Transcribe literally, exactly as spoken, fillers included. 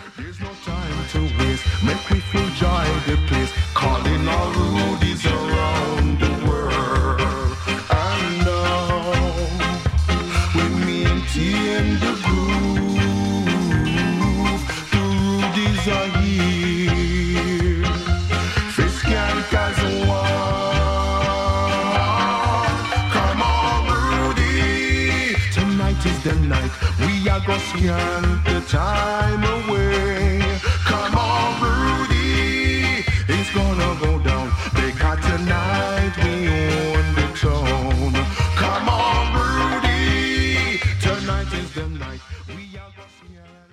There's no time to waste. Make we feel joy the place. Calling all Rudies around the world. And now we maintain the groove. The Rudies are here. Fisk and Kazawan. Come on, Rudy. Tonight is the night. We are gonna scan the time.